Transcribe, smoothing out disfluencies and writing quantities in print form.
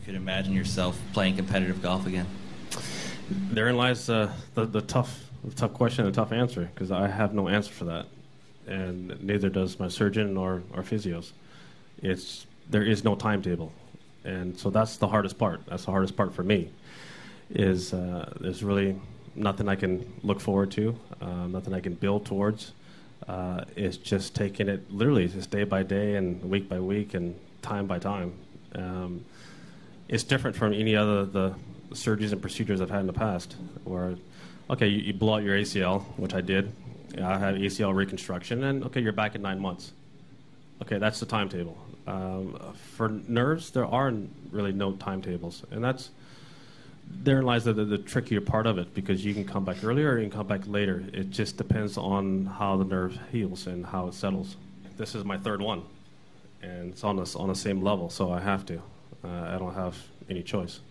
could imagine yourself playing competitive golf again? Therein lies the tough question and tough answer, because I have no answer for that, and neither does my surgeon or physios. There is no timetable, and so that's the hardest part. That's the hardest part for me. There's really nothing I can look forward to, nothing I can build towards. It's just taking it literally just day by day and week by week and time by time. It's different from any other the surgeries and procedures I've had in the past, where, okay, you blow out your ACL, which I did. I had ACL reconstruction, and okay, you're back in 9 months. Okay, that's the timetable. For nerves, there are really no timetables, and therein lies the trickier part of it, because you can come back earlier or you can come back later. It just depends on how the nerve heals and how it settles. This is my third one, and it's on the same level, so I have to. I don't have any choice.